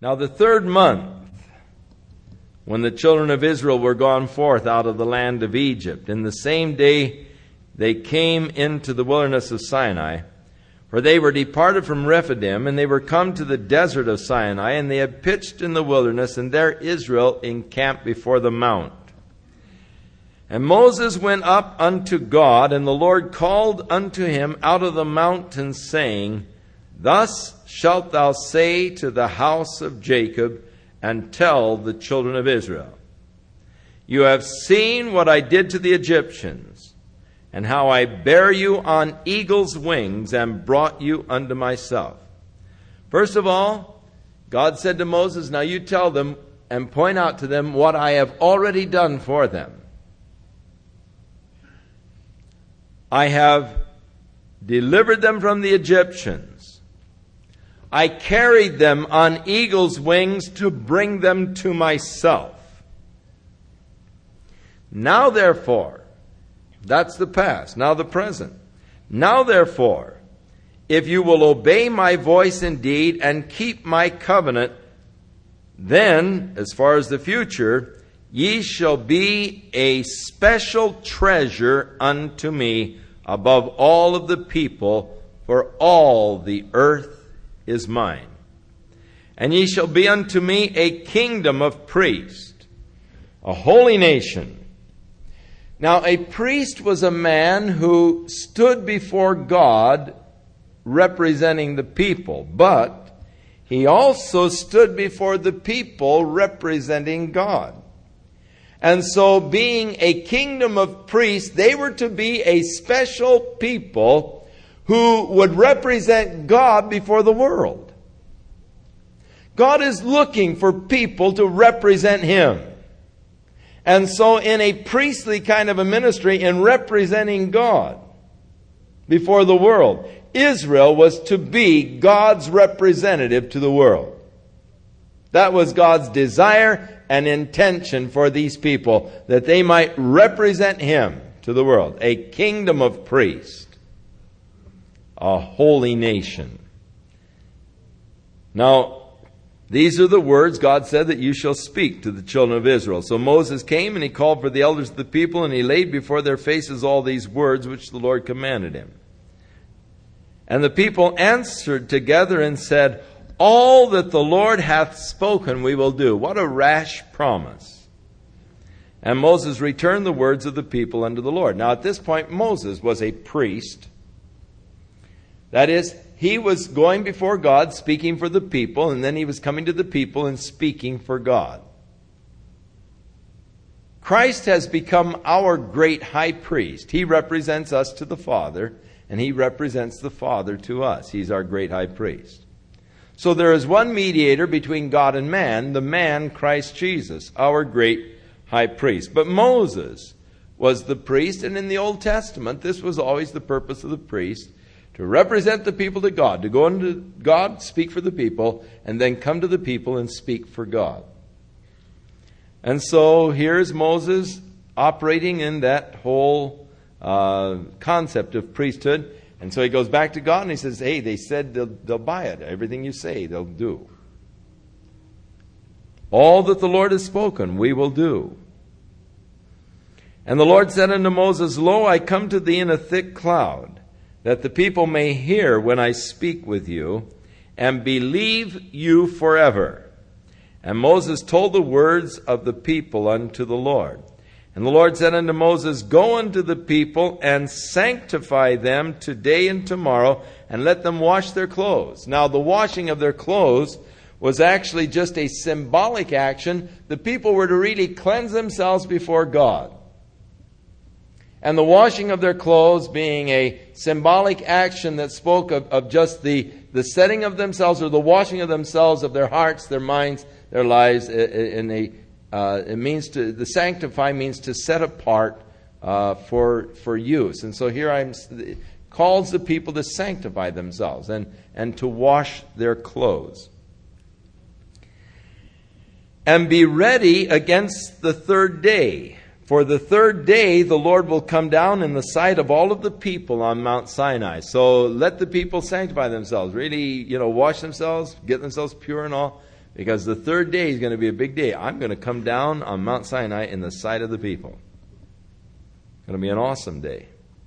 Now the 3rd month, when the children of Israel were gone forth out of the land of Egypt, in the same day they came into the wilderness of Sinai, for they were departed from Rephidim, and they were come to the desert of Sinai, and they had pitched in the wilderness, and there Israel encamped before the mount. And Moses went up unto God, and the Lord called unto him out of the mountain, saying, Thus shalt thou say to the house of Jacob, and tell the children of Israel, You have seen what I did to the Egyptians, and how I bare you on eagle's wings, and brought you unto myself. First of all, God said to Moses, Now you tell them and point out to them what I have already done for them. I have delivered them from the Egyptians. I carried them on eagle's wings to bring them to myself. Now therefore, that's the past, now the present. Now therefore, if you will obey my voice indeed and keep my covenant, then, as far as the future, ye shall be a special treasure unto me above all of the people, for all the earth is mine. And ye shall be unto me a kingdom of priests, a holy nation. Now, a priest was a man who stood before God representing the people, but he also stood before the people representing God. And so, being a kingdom of priests, they were to be a special people who would represent God before the world. God is looking for people to represent Him. And so, in a priestly kind of a ministry, in representing God before the world, Israel was to be God's representative to the world. That was God's desire and intention for these people, that they might represent Him to the world. A kingdom of priests, a holy nation. Now, these are the words God said that you shall speak to the children of Israel. So Moses came and he called for the elders of the people, and he laid before their faces all these words which the Lord commanded him. And the people answered together and said, All that the Lord hath spoken we will do. What a rash promise. And Moses returned the words of the people unto the Lord. Now at this point Moses was a priest. That is, he was going before God speaking for the people, and then he was coming to the people and speaking for God. Christ has become our great high priest. He represents us to the Father, and He represents the Father to us. He's our great high priest. So there is one mediator between God and man, the man Christ Jesus, our great high priest. But Moses was the priest, and in the Old Testament, this was always the purpose of the priest, to represent the people to God, to go into God, speak for the people, and then come to the people and speak for God. And so here's Moses operating in that whole concept of priesthood. And so he goes back to God and he says, Hey, they said they'll buy it. Everything you say, they'll do. All that the Lord has spoken, we will do. And the Lord said unto Moses, Lo, I come to thee in a thick cloud, that the people may hear when I speak with you, and believe you forever. And Moses told the words of the people unto the Lord. And the Lord said unto Moses, Go unto the people, and sanctify them today and tomorrow, and let them wash their clothes. Now the washing of their clothes was actually just a symbolic action. The people were to really cleanse themselves before God. And the washing of their clothes being a symbolic action that spoke of just the setting of themselves, or the washing of themselves, of their hearts, their minds, their lives. It means to, the sanctify means to set apart for use. And so here calls the people to sanctify themselves and to wash their clothes. And be ready against the 3rd day. For the 3rd day the Lord will come down in the sight of all of the people on Mount Sinai. So let the people sanctify themselves. Really, wash themselves, get themselves pure and all. Because the third day is going to be a big day. I'm going to come down on Mount Sinai in the sight of the people. It's going to be an awesome day.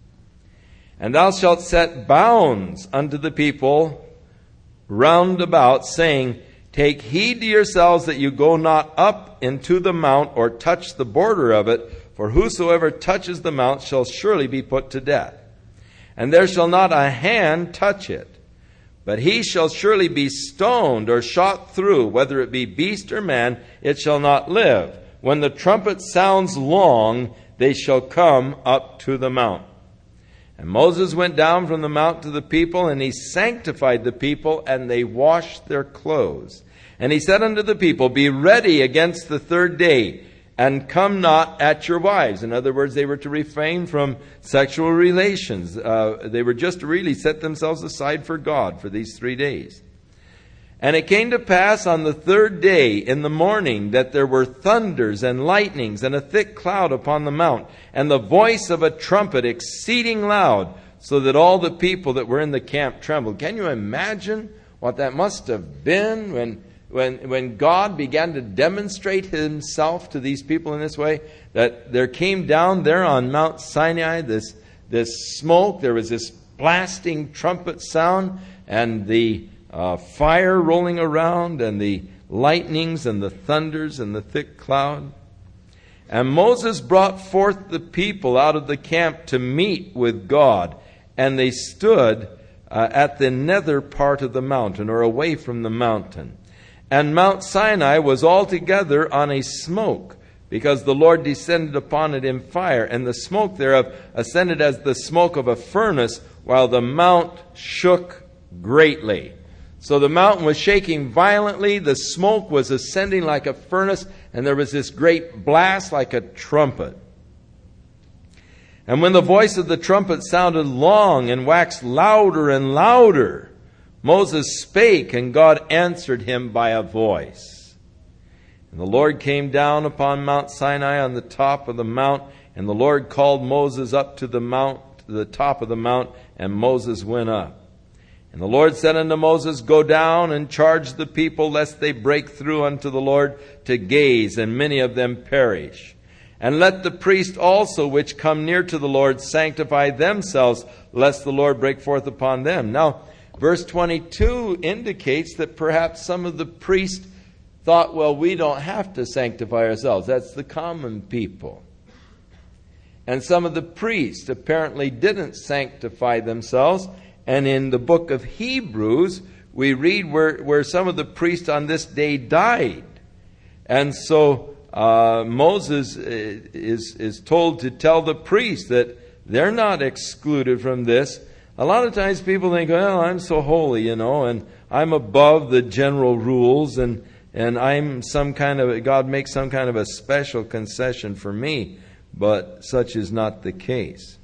And thou shalt set bounds unto the people round about, saying, Take heed to yourselves that you go not up into the mount or touch the border of it, for whosoever touches the mount shall surely be put to death. And there shall not a hand touch it, but he shall surely be stoned or shot through, whether it be beast or man, it shall not live. When the trumpet sounds long, they shall come up to the mount. And Moses went down from the mount to the people, and he sanctified the people, and they washed their clothes. And he said unto the people, Be ready against the third day, and come not at your wives. In other words, they were to refrain from sexual relations. They were just to really set themselves aside for God for these 3 days. And it came to pass on the third day in the morning that there were thunders and lightnings and a thick cloud upon the mount, and the voice of a trumpet exceeding loud, so that all the people that were in the camp trembled. Can you imagine what that must have been when God began to demonstrate himself to these people in this way? That there came down there on Mount Sinai this smoke, there was this blasting trumpet sound, and the fire rolling around, and the lightnings and the thunders and the thick cloud. And Moses brought forth the people out of the camp to meet with God, and they stood at the nether part of the mountain, or away from the mountain. And Mount Sinai was altogether on a smoke, because the Lord descended upon it in fire, and the smoke thereof ascended as the smoke of a furnace, while the mount shook greatly. So the mountain was shaking violently, the smoke was ascending like a furnace, and there was this great blast like a trumpet. And when the voice of the trumpet sounded long and waxed louder and louder, Moses spake, and God answered him by a voice. And the Lord came down upon Mount Sinai on the top of the mount, and the Lord called Moses up to the top of the mount, and Moses went up. And the Lord said unto Moses, Go down and charge the people, lest they break through unto the Lord to gaze, and many of them perish. And let the priests also which come near to the Lord sanctify themselves, lest the Lord break forth upon them. Now, verse 22 indicates that perhaps some of the priests thought, well, we don't have to sanctify ourselves. That's the common people. And some of the priests apparently didn't sanctify themselves. And in the book of Hebrews, we read where some of the priests on this day died. And so Moses is told to tell the priests that they're not excluded from this. A lot of times people think, well, I'm so holy, and I'm above the general rules, and I'm God makes some kind of a special concession for me. But such is not the case.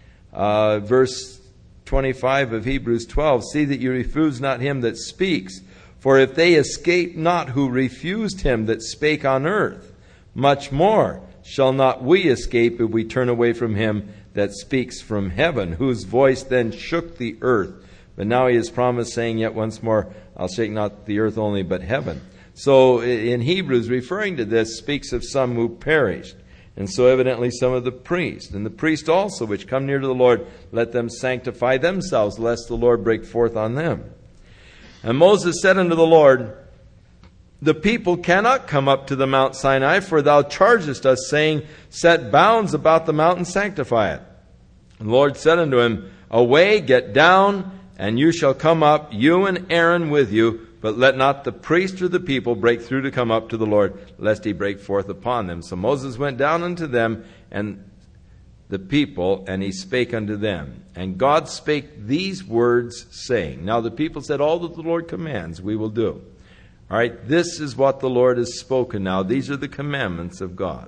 Verse 25 of Hebrews 12, See that you refuse not him that speaks, for if they escape not who refused him that spake on earth, much more shall not we escape if we turn away from him that speaks from heaven, whose voice then shook the earth. But now he has promised, saying, Yet once more I'll shake not the earth only, but heaven. So in Hebrews, referring to this, speaks of some who perished. And so evidently some of the priests. And the priests also, which come near to the Lord, let them sanctify themselves, lest the Lord break forth on them. And Moses said unto the Lord, The people cannot come up to the Mount Sinai, for thou chargest us, saying, Set bounds about the mount and sanctify it. And the Lord said unto him, Away, get down, and you shall come up, you and Aaron with you, but let not the priest or the people break through to come up to the Lord, lest he break forth upon them. So Moses went down unto them and the people, and he spake unto them. And God spake these words, saying, Now the people said, All that the Lord commands we will do. All right, this is what the Lord has spoken now. These are the commandments of God.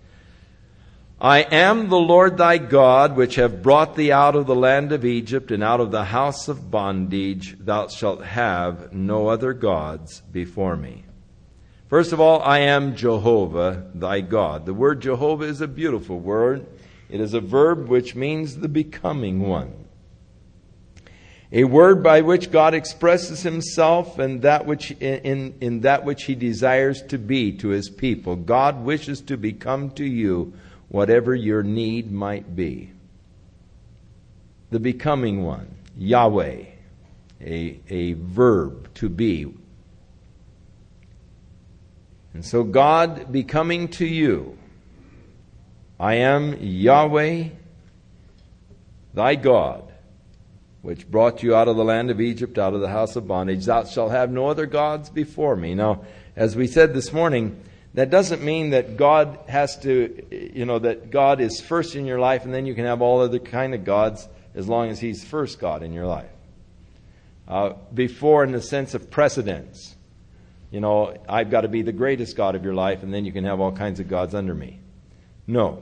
I am the Lord thy God, which have brought thee out of the land of Egypt, and out of the house of bondage. Thou shalt have no other gods before me. First of all, I am Jehovah thy God. The word Jehovah is a beautiful word. It is a verb which means the becoming one. A word by which God expresses himself and that which in that which he desires to be to his people. God wishes to become to you whatever your need might be. The becoming one, Yahweh, a verb, to be. And so God becoming to you, I am Yahweh, thy God, which brought you out of the land of Egypt, out of the house of bondage. Thou shalt have no other gods before me. Now, as we said this morning, that doesn't mean that God has to, that God is first in your life and then you can have all other kind of gods as long as he's first God in your life. Before in the sense of precedence. I've got to be the greatest God of your life and then you can have all kinds of gods under me. No.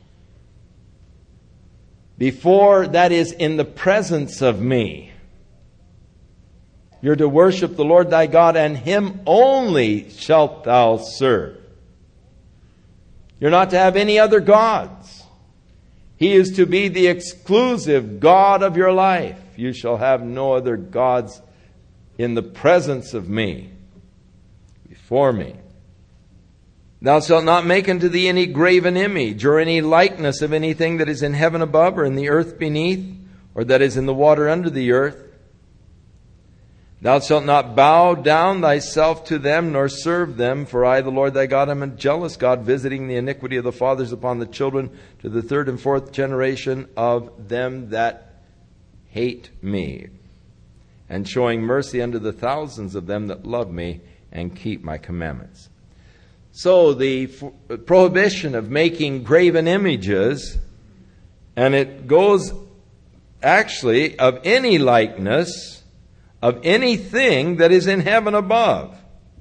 Before, that is, in the presence of me. You're to worship the Lord thy God, and him only shalt thou serve. You're not to have any other gods. He is to be the exclusive God of your life. You shall have no other gods in the presence of me, before me. Thou shalt not make unto thee any graven image, or any likeness of anything that is in heaven above, or in the earth beneath, or that is in the water under the earth. Thou shalt not bow down thyself to them, nor serve them, for I, the Lord thy God, am a jealous God, visiting the iniquity of the fathers upon the children, to the third and fourth generation of them that hate me, and showing mercy unto the thousands of them that love me, and keep my commandments. So the prohibition of making graven images, and it goes actually of any likeness of anything that is in heaven above,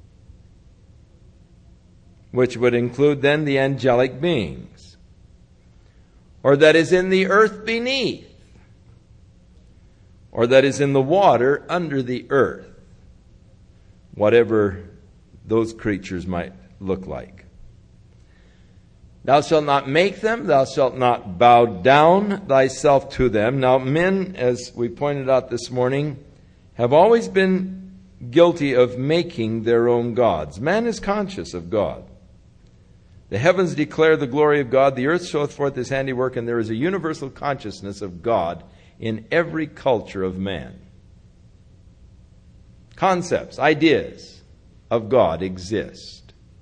which would include then the angelic beings, or that is in the earth beneath, or that is in the water under the earth, whatever those creatures might look like. Thou shalt not make them, thou shalt not bow down thyself to them. Now, men, as we pointed out this morning, have always been guilty of making their own gods. Man is conscious of God. The heavens declare the glory of God, the earth showeth forth his handiwork, and there is a universal consciousness of God in every culture of man. Concepts, ideas of God exist.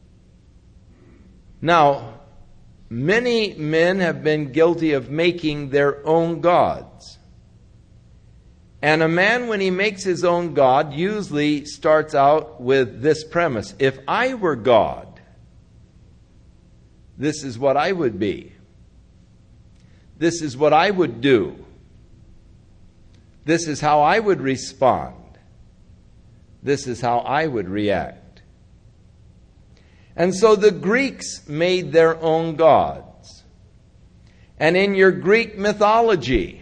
Now, many men have been guilty of making their own gods. And a man, when he makes his own God, usually starts out with this premise: if I were God, this is what I would be. This is what I would do. This is how I would respond. This is how I would react. And so the Greeks made their own gods. And in your Greek mythology,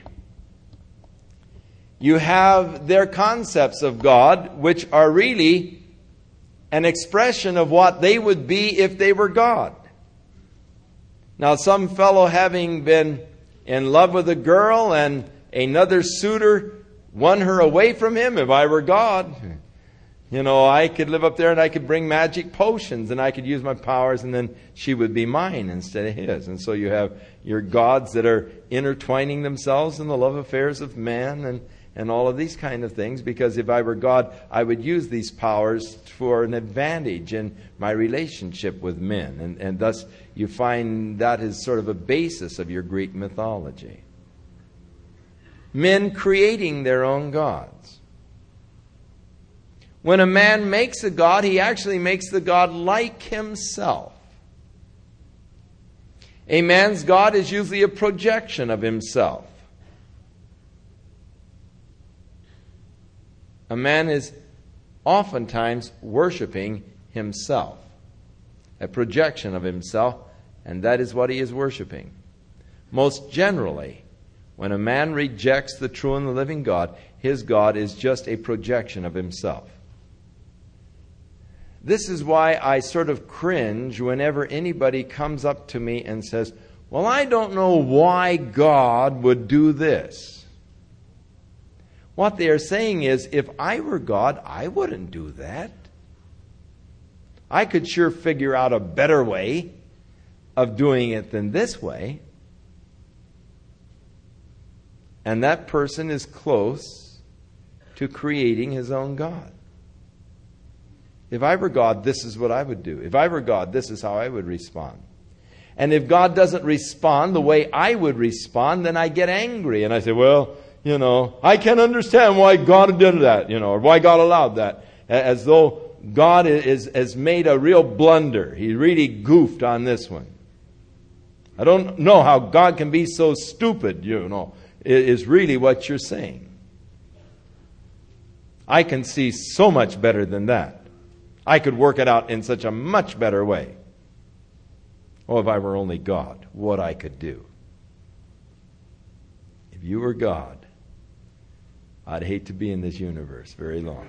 you have their concepts of God, which are really an expression of what they would be if they were God. Now, some fellow having been in love with a girl and another suitor won her away from him, if I were God, I could live up there and I could bring magic potions and I could use my powers and then she would be mine instead of his. And so you have your gods that are intertwining themselves in the love affairs of man and all of these kind of things, because if I were God, I would use these powers for an advantage in my relationship with men. And thus you find that is sort of a basis of your Greek mythology. Men creating their own gods. When a man makes a god, he actually makes the god like himself. A man's god is usually a projection of himself. A man is oftentimes worshiping himself, a projection of himself, and that is what he is worshiping. Most generally, when a man rejects the true and the living God, his God is just a projection of himself. This is why I sort of cringe whenever anybody comes up to me and says, well, I don't know why God would do this. What they are saying is, if I were God, I wouldn't do that. I could sure figure out a better way of doing it than this way. And that person is close to creating his own God. If I were God, this is what I would do. If I were God, this is how I would respond. And if God doesn't respond the way I would respond, then I get angry. And I say, well, I can't understand why God did that, or why God allowed that. As though God has made a real blunder. He really goofed on this one. I don't know how God can be so stupid, is really what you're saying. I can see so much better than that. I could work it out in such a much better way. Oh, if I were only God, what I could do. If you were God, I'd hate to be in this universe very long.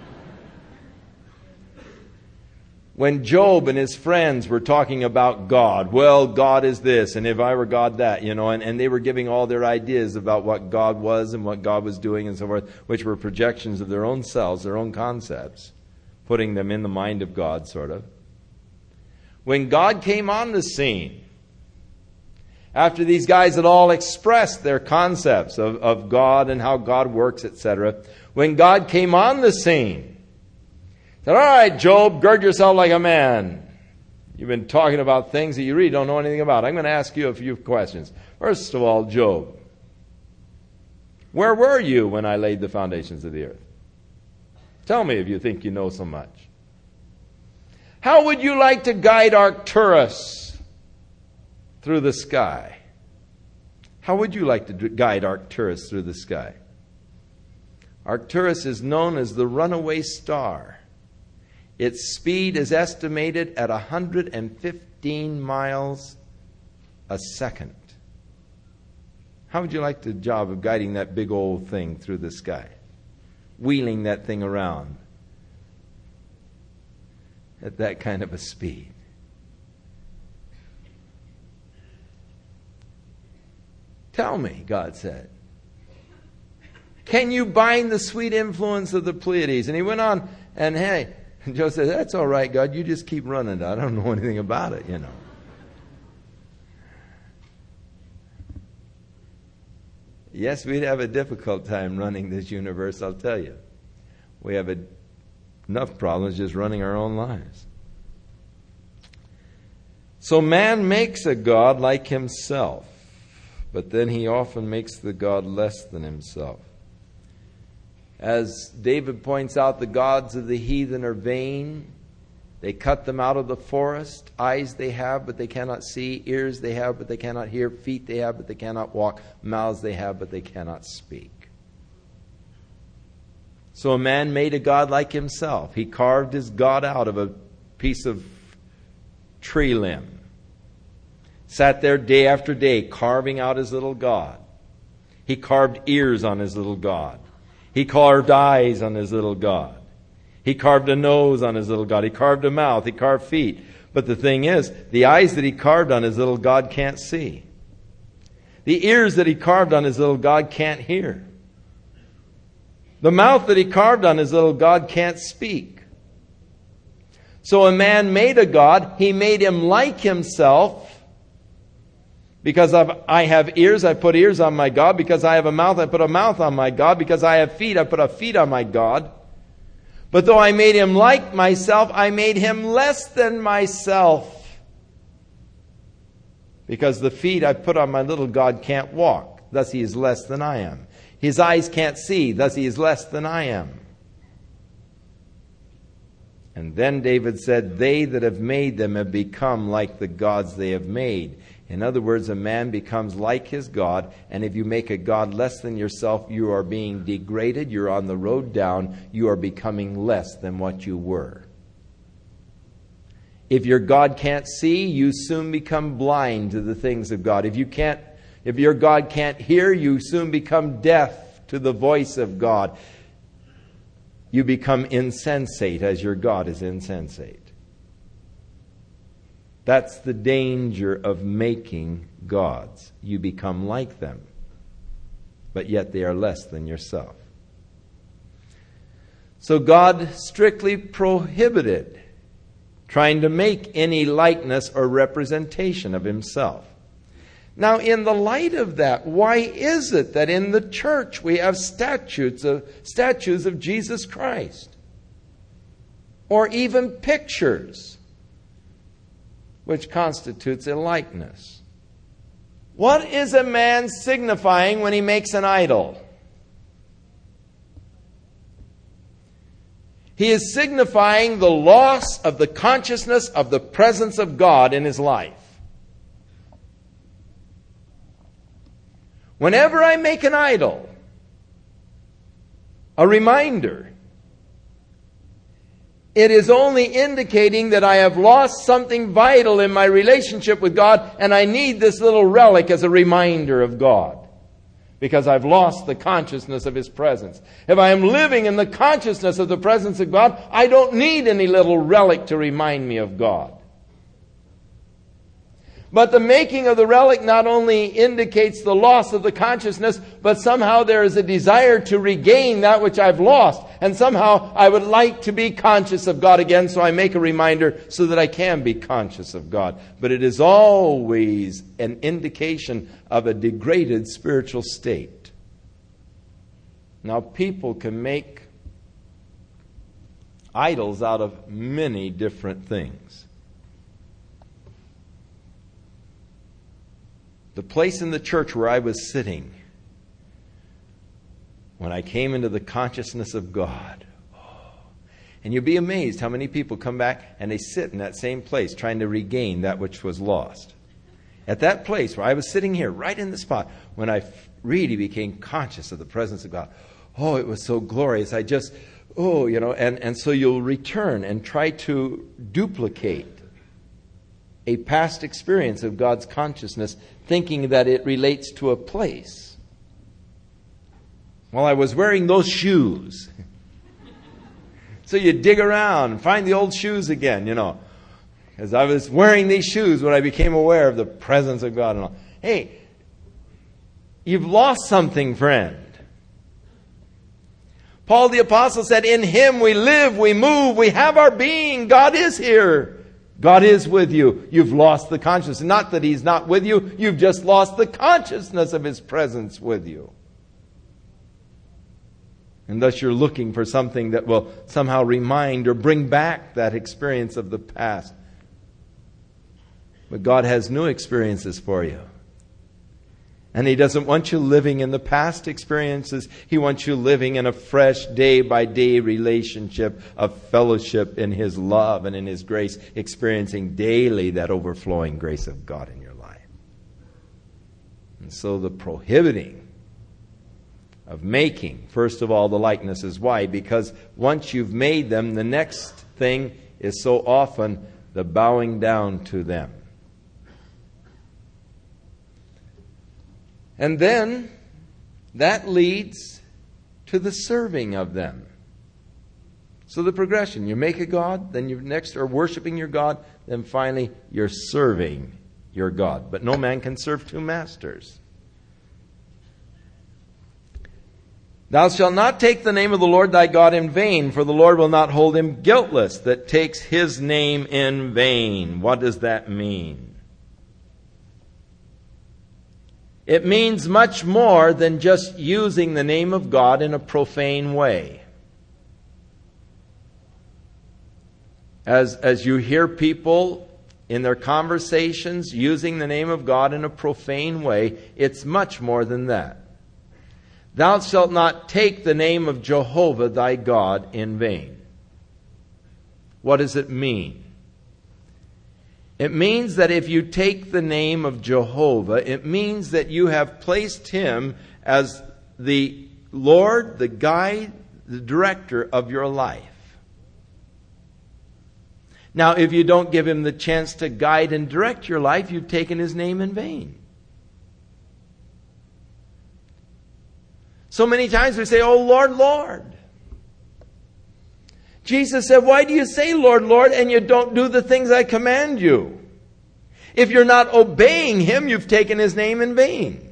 When Job and his friends were talking about God, well, God is this, and if I were God, that, and they were giving all their ideas about what God was and what God was doing and so forth, which were projections of their own selves, their own concepts, putting them in the mind of God, sort of. When God came on the scene, after these guys had all expressed their concepts of God and how God works, etc., when God came on the scene, said, all right, Job, gird yourself like a man. You've been talking about things that you really don't know anything about. I'm going to ask you a few questions. First of all, Job, where were you when I laid the foundations of the earth? Tell me if you think you know so much. How would you like to guide Arcturus through the sky? How would you like to guide Arcturus through the sky? Arcturus is known as the runaway star. Its speed is estimated at 115 miles a second. How would you like the job of guiding that big old thing through the sky? Wheeling that thing around at that kind of a speed. Tell me, God said. Can you bind the sweet influence of the Pleiades? And he went on, and hey, Job said, that's all right, God, you just keep running. I don't know anything about it, Yes, we'd have a difficult time running this universe, I'll tell you. We have enough problems just running our own lives. So man makes a God like himself, but then he often makes the God less than himself. As David points out, the gods of the heathen are vain. They cut them out of the forest. Eyes they have, but they cannot see. Ears they have, but they cannot hear. Feet they have, but they cannot walk. Mouths they have, but they cannot speak. So a man made a God like himself. He carved his God out of a piece of tree limb. Sat there day after day carving out his little God. He carved ears on his little God. He carved eyes on his little God. He carved a nose on his little God. He carved a mouth. He carved feet. But the thing is, the eyes that he carved on his little God can't see. The ears that he carved on his little God can't hear. The mouth that he carved on his little God can't speak. So a man made a God. He made him like himself. Because I have ears, I put ears on my God. Because I have a mouth, I put a mouth on my God. Because I have feet, I put a feet on my God. But though I made him like myself, I made him less than myself. Because the feet I put on my little God can't walk. Thus he is less than I am. His eyes can't see. Thus he is less than I am. And then David said, they that have made them have become like the gods they have made. In other words, a man becomes like his God, and if you make a God less than yourself, you are being degraded, you're on the road down, you are becoming less than what you were. If your God can't see, you soon become blind to the things of God. If your God can't hear, you soon become deaf to the voice of God. You become insensate as your God is insensate. That's the danger of making gods. You become like them, but yet they are less than yourself. So God strictly prohibited trying to make any likeness or representation of himself. Now, in the light of that, why is it that in the church we have statues of Jesus Christ? Or even pictures, which constitutes a likeness? What is a man signifying when he makes an idol? He is signifying the loss of the consciousness of the presence of God in his life. Whenever I make an idol, a reminder, it is only indicating that I have lost something vital in my relationship with God, and I need this little relic as a reminder of God, because I've lost the consciousness of his presence. If I am living in the consciousness of the presence of God, I don't need any little relic to remind me of God. But the making of the relic not only indicates the loss of the consciousness, but somehow there is a desire to regain that which I've lost. And somehow I would like to be conscious of God again, so I make a reminder so that I can be conscious of God. But it is always an indication of a degraded spiritual state. Now, people can make idols out of many different things. The place in the church where I was sitting when I came into the consciousness of God. And you'll be amazed how many people come back and they sit in that same place trying to regain that which was lost. At that place where I was sitting here, right in the spot, when I really became conscious of the presence of God. Oh, it was so glorious. And so you'll return and try to duplicate a past experience of God's consciousness, thinking that it relates to a place. Well, I was wearing those shoes. So you dig around and find the old shoes again, As I was wearing these shoes when I became aware of the presence of God and all. Hey, you've lost something, friend. Paul the Apostle said, in Him we live, we move, we have our being. God is here. God is with you. You've lost the consciousness. Not that He's not with you. You've just lost the consciousness of His presence with you. And thus you're looking for something that will somehow remind or bring back that experience of the past. But God has new experiences for you. And He doesn't want you living in the past experiences. He wants you living in a fresh, day-by-day relationship of fellowship in His love and in His grace, experiencing daily that overflowing grace of God in your life. And so the prohibiting of making, first of all, the likenesses. Why? Because once you've made them, the next thing is so often the bowing down to them. And then that leads to the serving of them. So the progression, you make a god, then you next are worshiping your God, then finally you're serving your God. But no man can serve two masters. Thou shalt not take the name of the Lord thy God in vain, for the Lord will not hold him guiltless that takes His name in vain. What does that mean? It means much more than just using the name of God in a profane way. As you hear people in their conversations using the name of God in a profane way, it's much more than that. Thou shalt not take the name of Jehovah thy God in vain. What does it mean? It means that if you take the name of Jehovah, it means that you have placed Him as the Lord, the guide, the director of your life. Now, if you don't give Him the chance to guide and direct your life, you've taken His name in vain. So many times we say, "Oh Lord, Lord." Jesus said, "Why do you say, Lord, Lord, and you don't do the things I command you?" If you're not obeying Him, you've taken His name in vain.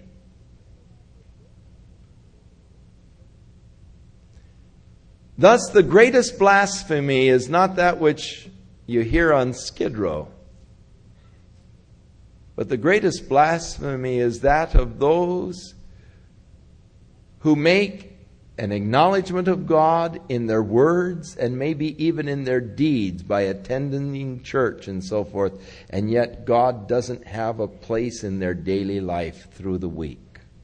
Thus, the greatest blasphemy is not that which you hear on Skid Row, but the greatest blasphemy is that of those who make an acknowledgement of God in their words and maybe even in their deeds by attending church and so forth, and yet God doesn't have a place in their daily life through the week.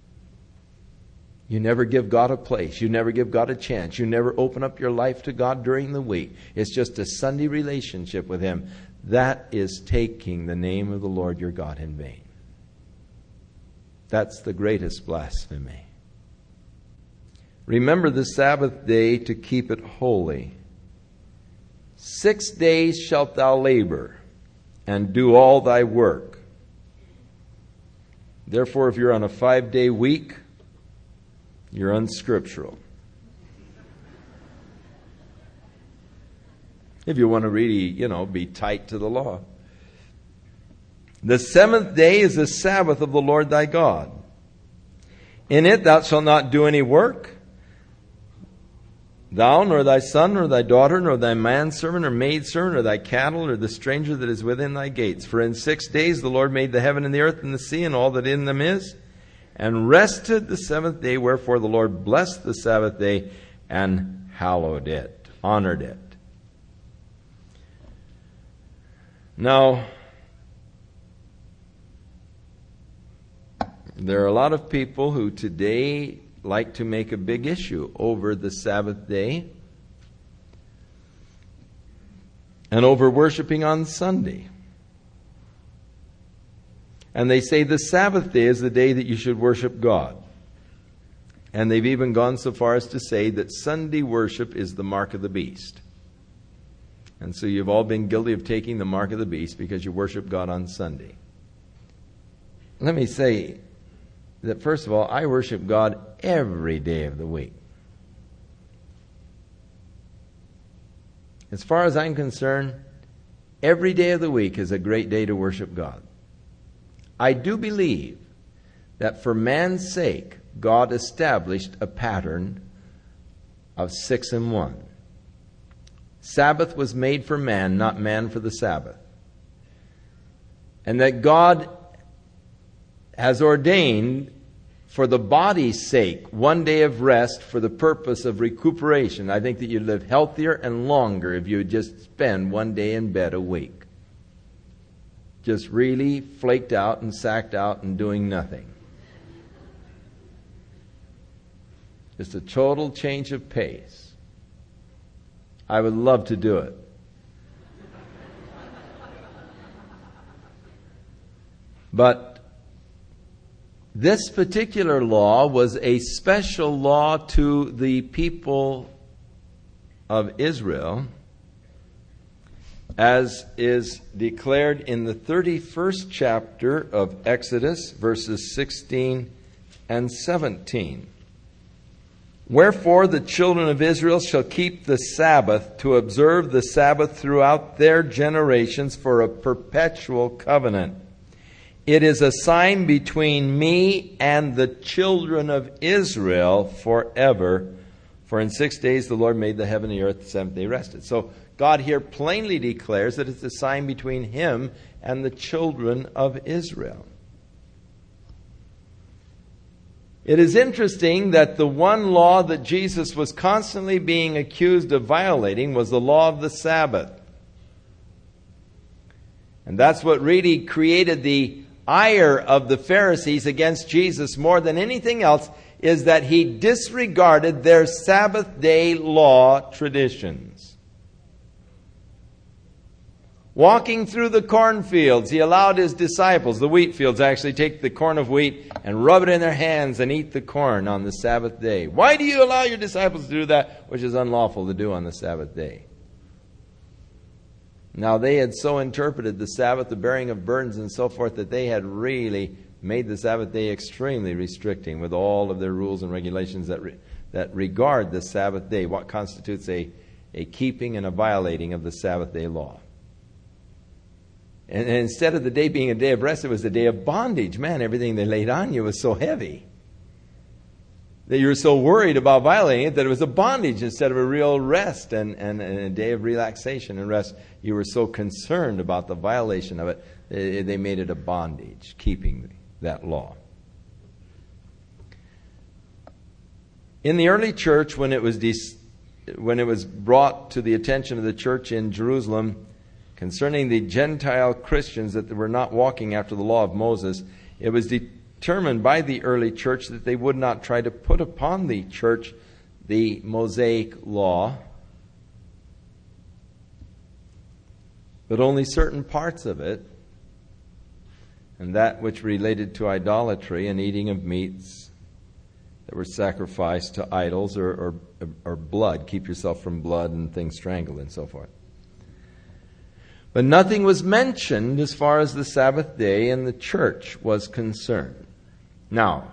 You never give God a place. You never give God a chance. You never open up your life to God during the week. It's just a Sunday relationship with Him. That is taking the name of the Lord your God in vain. That's the greatest blasphemy. Remember the Sabbath day to keep it holy. 6 days shalt thou labor and do all thy work. Therefore, if you're on a 5-day week, you're unscriptural. If you want to really, be tight to the law. The 7th day is the Sabbath of the Lord thy God. In it thou shalt not do any work, thou, nor thy son, nor thy daughter, nor thy manservant, or maidservant, or thy cattle, or the stranger that is within thy gates. For in 6 days the Lord made the heaven and the earth and the sea and all that in them is, and rested the 7th day. Wherefore the Lord blessed the Sabbath day and hallowed it, honored it. Now, there are a lot of people who today like to make a big issue over the Sabbath day and over worshiping on Sunday. And they say the Sabbath day is the day that you should worship God. And they've even gone so far as to say that Sunday worship is the mark of the beast. And so you've all been guilty of taking the mark of the beast because you worship God on Sunday. Let me say that, first of all, I worship God every day of the week. As far as I'm concerned, every day of the week is a great day to worship God. I do believe that for man's sake, God established a pattern of 6 and 1. Sabbath was made for man, not man for the Sabbath. And that God has ordained for the body's sake 1 day of rest for the purpose of recuperation. I think that you'd live healthier and longer if you would just spend 1 day in bed a week. Just really flaked out and sacked out and doing nothing. Just a total change of pace. I would love to do it. But this particular law was a special law to the people of Israel, as is declared in the 31st chapter of Exodus, verses 16 and 17. Wherefore the children of Israel shall keep the Sabbath to observe the Sabbath throughout their generations for a perpetual covenant. It is a sign between me and the children of Israel forever. For in 6 days the Lord made the heaven and the earth, the 7th day rested. So God here plainly declares that it's a sign between Him and the children of Israel. It is interesting that the one law that Jesus was constantly being accused of violating was the law of the Sabbath. And that's what really created the ire of the Pharisees against Jesus more than anything else, is that He disregarded their Sabbath day law traditions. Walking through the cornfields, He allowed His disciples, the wheat fields, actually take the corn of wheat and rub it in their hands and eat the corn on the Sabbath day. Why do you allow your disciples to do that, which is unlawful to do on the Sabbath day? Now, they had so interpreted the Sabbath, the bearing of burdens and so forth, that they had really made the Sabbath day extremely restricting with all of their rules and regulations that regard the Sabbath day, what constitutes a keeping and a violating of the Sabbath day law. And instead of the day being a day of rest, it was a day of bondage. Man, everything they laid on you was so heavy. that you were so worried about violating it that it was a bondage instead of a real rest and a day of relaxation and rest. You were so concerned about the violation of it, they made it a bondage, keeping that law. In the early church, when it was brought to the attention of the church in Jerusalem concerning the Gentile Christians that were not walking after the law of Moses, it was determined by the early church that they would not try to put upon the church the Mosaic law, but only certain parts of it, and that which related to idolatry and eating of meats that were sacrificed to idols, or blood. Keep yourself from blood and things strangled and so forth. But nothing was mentioned as far as the Sabbath day and the church was concerned. Now,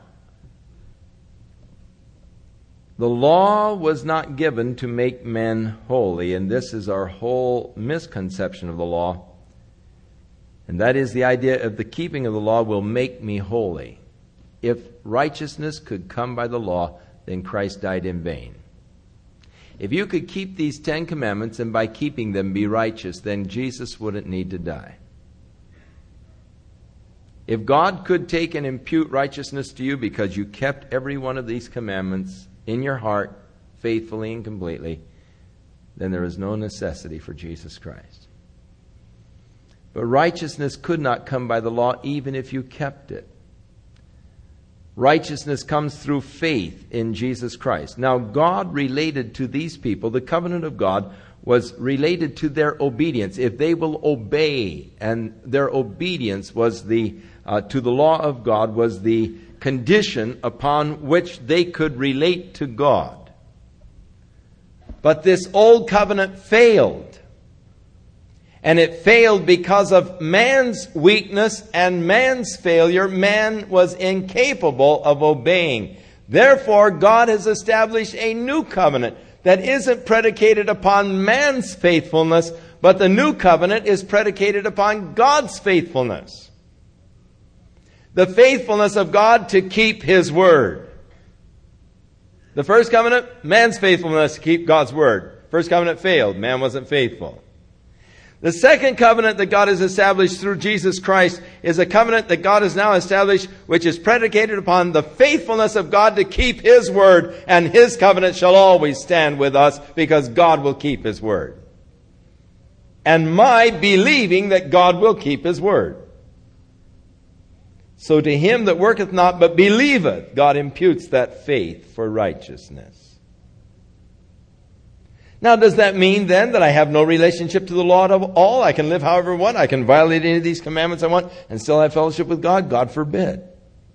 the law was not given to make men holy, and this is our whole misconception of the law. And that is the idea of the keeping of the law will make me holy. If righteousness could come by the law, then Christ died in vain. If you could keep these 10 commandments and by keeping them be righteous, then Jesus wouldn't need to die. If God could take and impute righteousness to you because you kept every one of these commandments in your heart faithfully and completely, then there is no necessity for Jesus Christ. But righteousness could not come by the law even if you kept it. Righteousness comes through faith in Jesus Christ. Now, God related to these people, the covenant of God was related to their obedience. If they will obey, and their obedience was to the law of God was the condition upon which they could relate to God. But this old covenant failed. And it failed because of man's weakness and man's failure. Man was incapable of obeying. Therefore, God has established a new covenant that isn't predicated upon man's faithfulness, but the new covenant is predicated upon God's faithfulness. The faithfulness of God to keep His word. The first covenant, man's faithfulness to keep God's word. First covenant failed. Man wasn't faithful. The second covenant that God has established through Jesus Christ is a covenant that God has now established, which is predicated upon the faithfulness of God to keep His word, and His covenant shall always stand with us because God will keep His word. And my believing that God will keep His word. So to him that worketh not but believeth, God imputes that faith for righteousness. Now, does that mean then that I have no relationship to the law at all? I can live however I want. I can violate any of these commandments I want and still have fellowship with God? God forbid.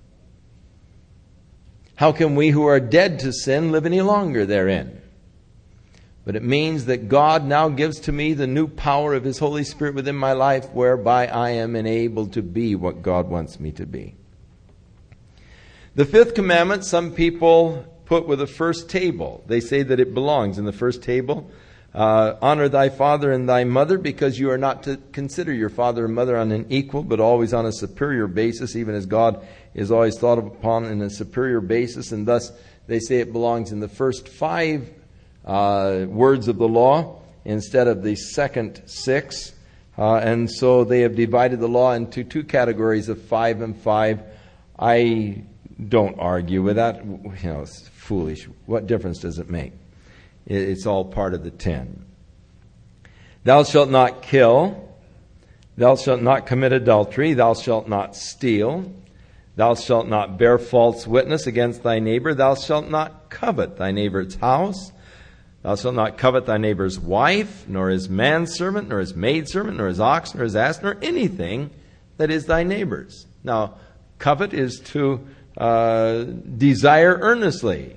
How can we who are dead to sin live any longer therein? But it means that God now gives to me the new power of His Holy Spirit within my life, whereby I am enabled to be what God wants me to be. The fifth commandment, some people put with the first table. They say that it belongs in the first table. Honor thy father and thy mother, because you are not to consider your father and mother on an equal, but always on a superior basis, even as God is always thought upon in a superior basis. And thus they say it belongs in the first 5 words of the law instead of the second 6. And so they have divided the law into 2 categories of 5 and 5. I don't argue with that. It's foolish. What difference does it make? It's all part of the 10. Thou shalt not kill. Thou shalt not commit adultery. Thou shalt not steal. Thou shalt not bear false witness against thy neighbor. Thou shalt not covet thy neighbor's house. Thou shalt not covet thy neighbor's wife, nor his manservant, nor his maidservant, nor his ox, nor his ass, nor anything that is thy neighbor's. Now, covet is to desire earnestly.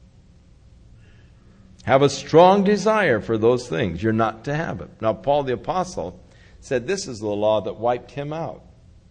Have a strong desire for those things. You're not to have it. Now, Paul the Apostle said this is the law that wiped him out.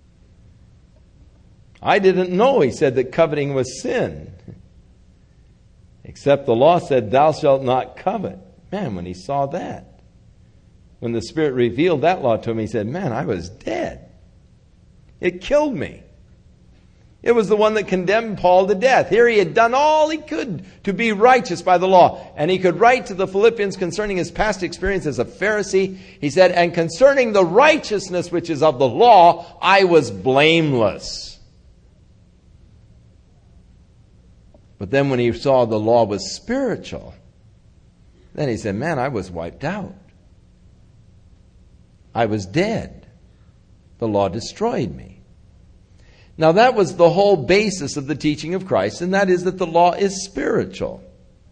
I didn't know, he said, that coveting was sin. Except the law said, thou shalt not covet. Man, when he saw that, when the Spirit revealed that law to him, he said, man, I was dead. It killed me. It was the one that condemned Paul to death. Here he had done all he could to be righteous by the law. And he could write to the Philippians concerning his past experience as a Pharisee. He said, and concerning the righteousness which is of the law, I was blameless. But then when he saw the law was spiritual, then he said, man, I was wiped out. I was dead. The law destroyed me. Now that was the whole basis of the teaching of Christ, and that is that the law is spiritual.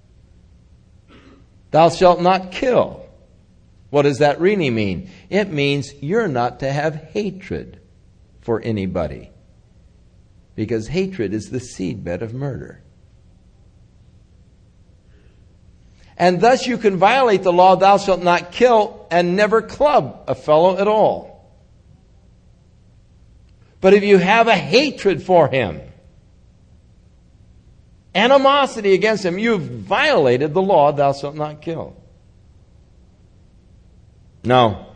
Thou shalt not kill. What does that really mean? It means you're not to have hatred for anybody, because hatred is the seedbed of murder. And thus you can violate the law, thou shalt not kill, and never club a fellow at all. But if you have a hatred for him, animosity against him, you've violated the law, thou shalt not kill. Now,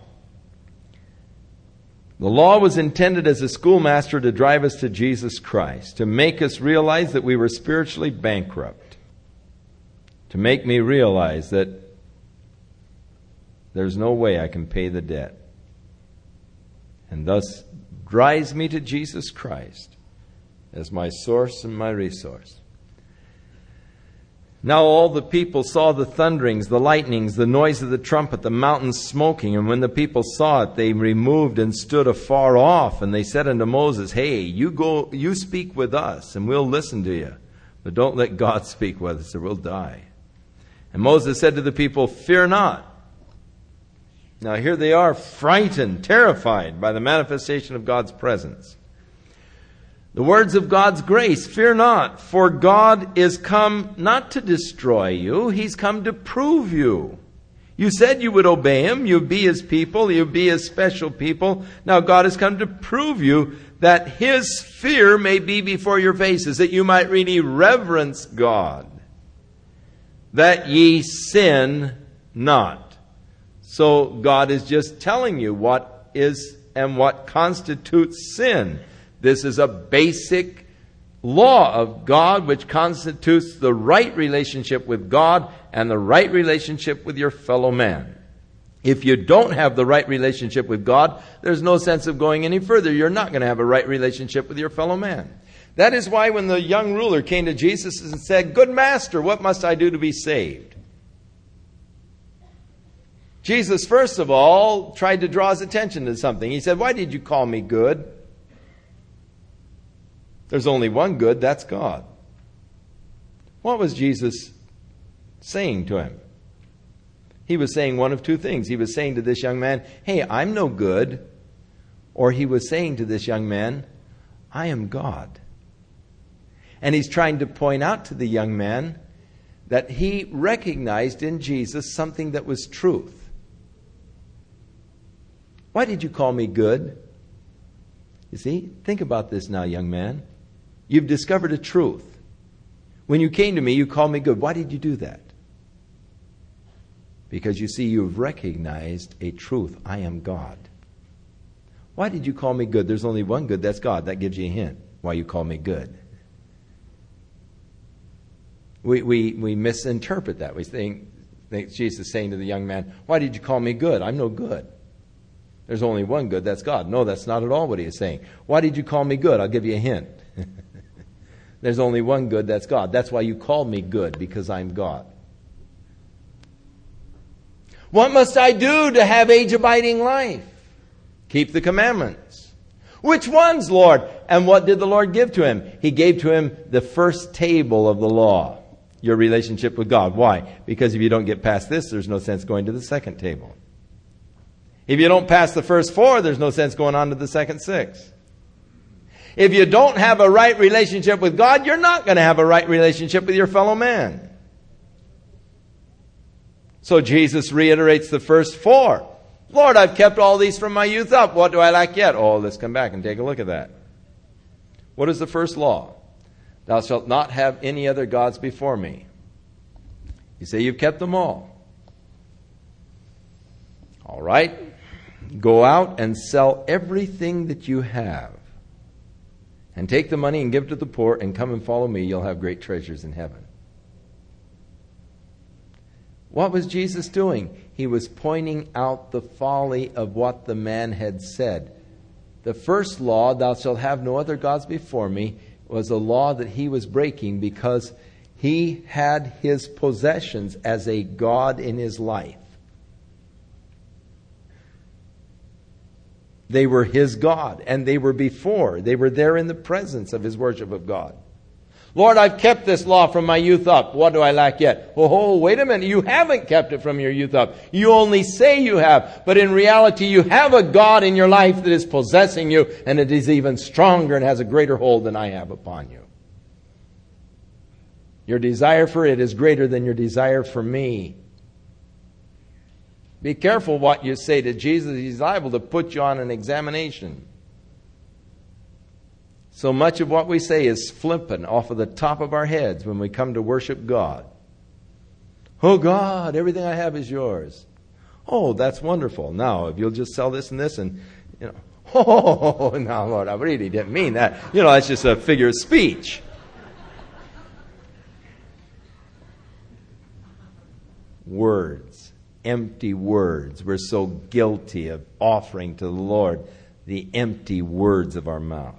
the law was intended as a schoolmaster to drive us to Jesus Christ, to make us realize that we were spiritually bankrupt, to make me realize that there's no way I can pay the debt, and thus drives me to Jesus Christ as my source and my resource. Now all the people saw the thunderings, the lightnings, the noise of the trumpet, the mountains smoking. And when the people saw it, they removed and stood afar off. And they said unto Moses, hey, you speak with us, and we'll listen to you. But don't let God speak with us, or we'll die. And Moses said to the people, fear not. Now here they are, frightened, terrified by the manifestation of God's presence. The words of God's grace, fear not, for God is come not to destroy you, He's come to prove you. You said you would obey Him, you'd be His people, you'd be His special people. Now God has come to prove you that His fear may be before your faces, that you might really reverence God, that ye sin not. So God is just telling you what is and what constitutes sin. This is a basic law of God which constitutes the right relationship with God and the right relationship with your fellow man. If you don't have the right relationship with God, there's no sense of going any further. You're not going to have a right relationship with your fellow man. That is why when the young ruler came to Jesus and said, good master, what must I do to be saved? Jesus, first of all, tried to draw his attention to something. He said, why did you call me good? There's only one good, that's God. What was Jesus saying to him? He was saying one of two things. He was saying to this young man, hey, I'm no good. Or he was saying to this young man, I am God. And he's trying to point out to the young man that he recognized in Jesus something that was truth. Why did you call me good? You see, think about this now, young man. You've discovered a truth. When you came to me, you called me good. Why did you do that? Because you see, you've recognized a truth. I am God. Why did you call me good? There's only one good, that's God. That gives you a hint why you call me good. We misinterpret that. We think Jesus saying to the young man, why did you call me good? I'm no good. There's only one good, that's God. No, that's not at all what he is saying. Why did you call me good? I'll give you a hint. There's only one good, that's God. That's why you call me good, because I'm God. What must I do to have age-abiding life? Keep the commandments. Which ones, Lord? And what did the Lord give to him? He gave to him the first table of the law, your relationship with God. Why? Because if you don't get past this, there's no sense going to the second table. If you don't pass the first 4, there's no sense going on to the second 6. If you don't have a right relationship with God, you're not going to have a right relationship with your fellow man. So Jesus reiterates the first 4. Lord, I've kept all these from my youth up. What do I lack yet? Oh, let's come back and take a look at that. What is the first law? Thou shalt not have any other gods before me. You say you've kept them all. All right. Go out and sell everything that you have and take the money and give it to the poor, and come and follow me. You'll have great treasures in heaven. What was Jesus doing? He was pointing out the folly of what the man had said. The first law, thou shalt have no other gods before me, was a law that he was breaking because he had his possessions as a god in his life. They were his God, and they were before. They were there in the presence of his worship of God. Lord, I've kept this law from my youth up. What do I lack yet? Oh, wait a minute. You haven't kept it from your youth up. You only say you have. But in reality, you have a God in your life that is possessing you, and it is even stronger and has a greater hold than I have upon you. Your desire for it is greater than your desire for me. Be careful what you say to Jesus. He's liable to put you on an examination. So much of what we say is flippant off of the top of our heads when we come to worship God. Oh God, everything I have is yours. Oh, that's wonderful. Now, if you'll just sell this and this and, oh, no, Lord, I really didn't mean that. That's just a figure of speech. Words. Empty words. We're so guilty of offering to the Lord the empty words of our mouth.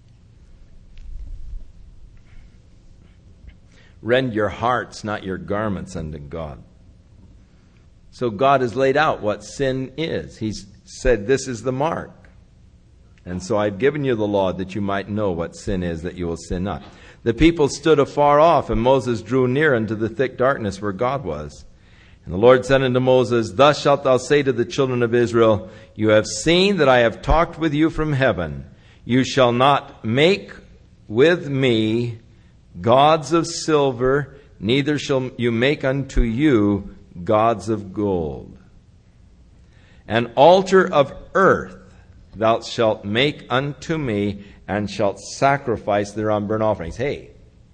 Rend your hearts, not your garments, unto God. So God has laid out what sin is. He's said, this is the mark. And so I've given you the law that you might know what sin is, that you will sin not. The people stood afar off, and Moses drew near unto the thick darkness where God was. And the Lord said unto Moses, thus shalt thou say to the children of Israel, you have seen that I have talked with you from heaven. You shall not make with me gods of silver, neither shall you make unto you gods of gold. An altar of earth thou shalt make unto me, and shalt sacrifice thereon burnt offerings. Hey,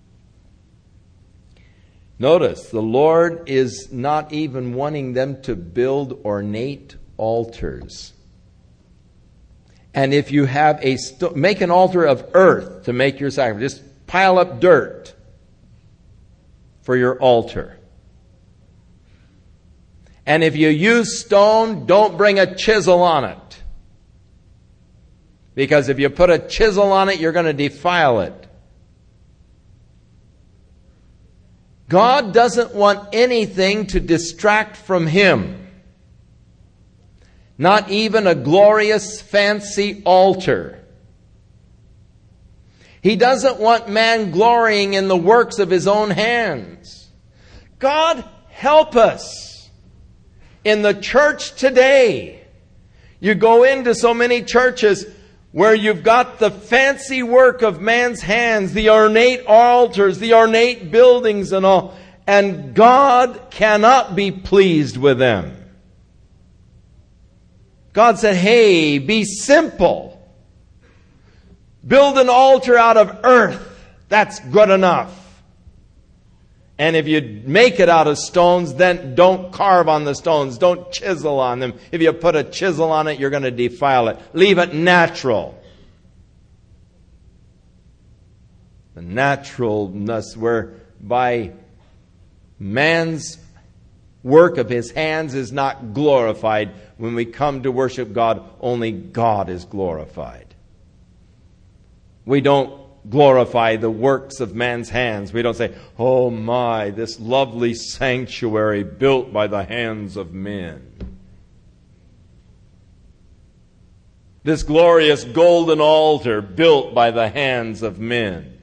notice, the Lord is not even wanting them to build ornate altars. And if you have make an altar of earth to make your sacrifice. Just pile up dirt for your altar. And if you use stone, don't bring a chisel on it. Because if you put a chisel on it, you're going to defile it. God doesn't want anything to distract from Him. Not even a glorious, fancy altar. He doesn't want man glorying in the works of his own hands. God, help us. In the church today, you go into so many churches where you've got the fancy work of man's hands, the ornate altars, the ornate buildings and all, and God cannot be pleased with them. God said, hey, be simple. Build an altar out of earth. That's good enough. And if you make it out of stones, then don't carve on the stones. Don't chisel on them. If you put a chisel on it, you're going to defile it. Leave it natural. The naturalness whereby man's work of his hands is not glorified. When we come to worship God, only God is glorified. We don't glorify the works of man's hands. We don't say, oh my, this lovely sanctuary built by the hands of men. This glorious golden altar built by the hands of men.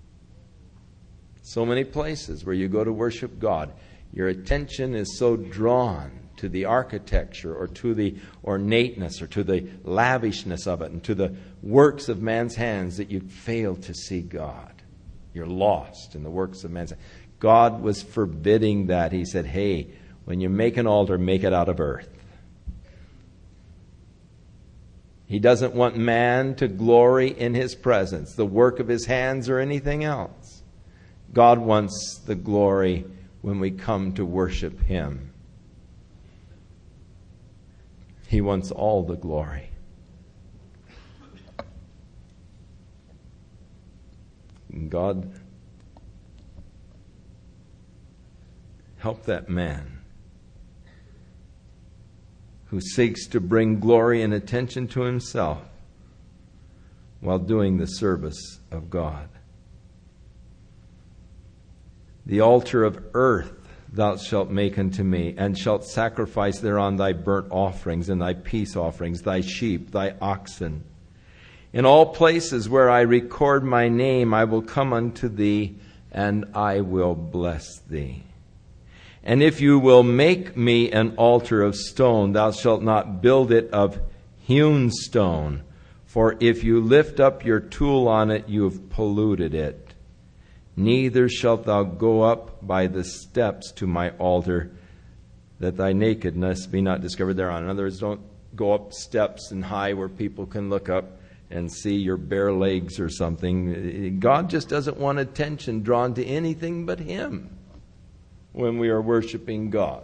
So many places where you go to worship God, your attention is so drawn to the architecture or to the ornateness or to the lavishness of it and to the works of man's hands that you fail to see God. You're lost in the works of man's hands. God was forbidding that. He said, hey, when you make an altar, make it out of earth. He doesn't want man to glory in His presence, the work of his hands or anything else. God wants the glory when we come to worship Him. He wants all the glory. And God, help that man who seeks to bring glory and attention to himself while doing the service of God. The altar of earth thou shalt make unto me, and shalt sacrifice thereon thy burnt offerings and thy peace offerings, thy sheep, thy oxen. In all places where I record my name, I will come unto thee, and I will bless thee. And if you will make me an altar of stone, thou shalt not build it of hewn stone. For if you lift up your tool on it, you have polluted it. Neither shalt thou go up by the steps to my altar, that thy nakedness be not discovered thereon. In other words, don't go up steps and high where people can look up and see your bare legs or something. God just doesn't want attention drawn to anything but Him when we are worshiping God.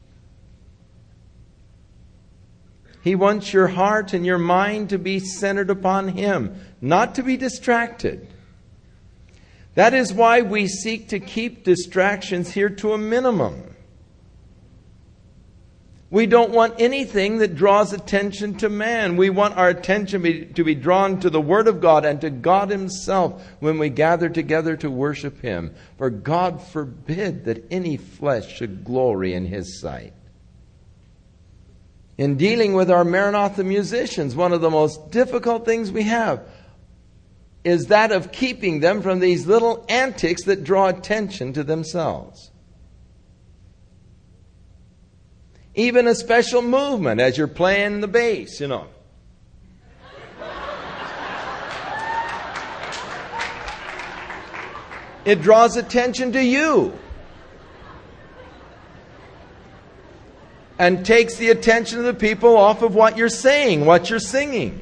He wants your heart and your mind to be centered upon Him, not to be distracted. That is why we seek to keep distractions here to a minimum. We don't want anything that draws attention to man. We want our attention to be drawn to the Word of God and to God Himself when we gather together to worship Him. For God forbid that any flesh should glory in His sight. In dealing with our Maranatha musicians, one of the most difficult things we have is that of keeping them from these little antics that draw attention to themselves. Even a special movement as you're playing the bass, you know. It draws attention to you. And takes the attention of the people off of what you're saying, what you're singing.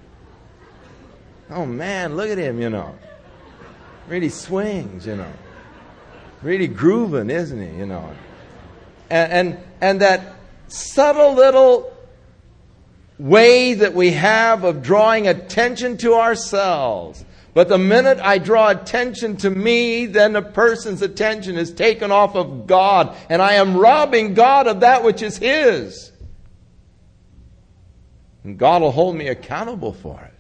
Oh man, look at him, you know. Really swings, you know. Really grooving, isn't he, you know. And that subtle little way that we have of drawing attention to ourselves. But the minute I draw attention to me, then a person's attention is taken off of God. And I am robbing God of that which is His. And God will hold me accountable for it.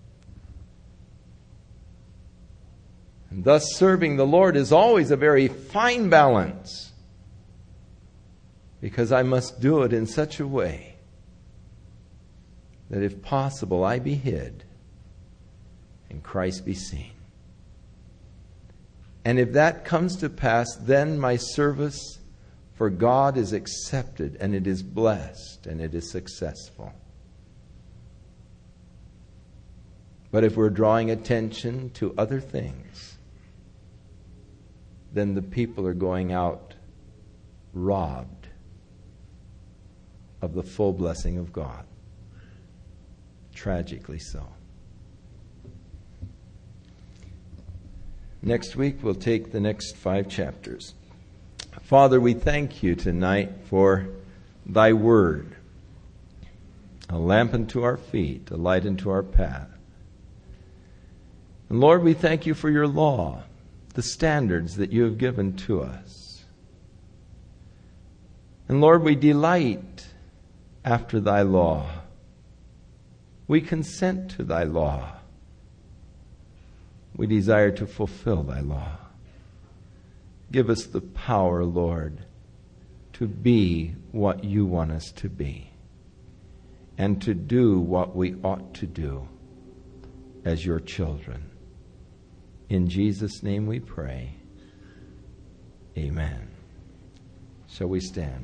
And thus serving the Lord is always a very fine balance. Because I must do it in such a way that if possible I be hid and Christ be seen. And if that comes to pass, then my service for God is accepted and it is blessed and it is successful. But if we're drawing attention to other things, then the people are going out robbed of the full blessing of God. Tragically so. Next week we'll take the next 5 chapters. Father, we thank you tonight for thy word, a lamp unto our feet, a light unto our path. And Lord, we thank you for your law, the standards that you have given to us. And Lord, we delight after thy law. We consent to thy law. We desire to fulfill thy law. Give us the power, Lord, to be what you want us to be and to do what we ought to do as your children. In Jesus' name we pray. Amen. Shall we stand?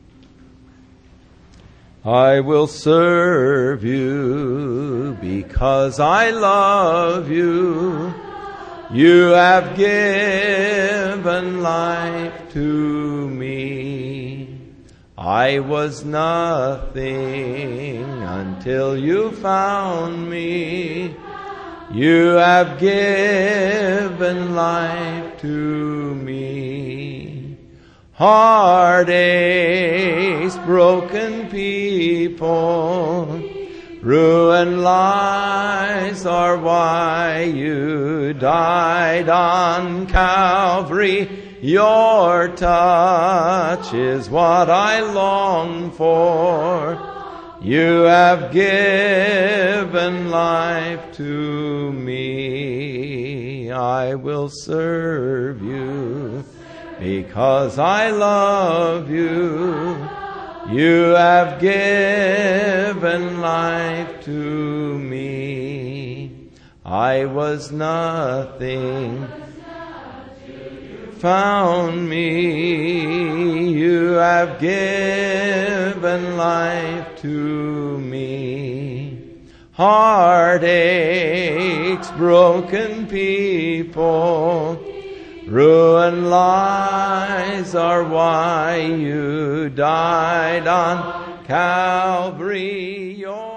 I will serve you because I love you. You have given life to me. I was nothing until you found me. You have given life to me. Heartaches, broken people, ruined lives are why you you died on Calvary. Your touch is what I long for. You have given life to me. I will serve you because I love you. You have given life to me. I was nothing, found me. You have given life to me. Heartaches, broken people, ruined lives are why you died on Calvary.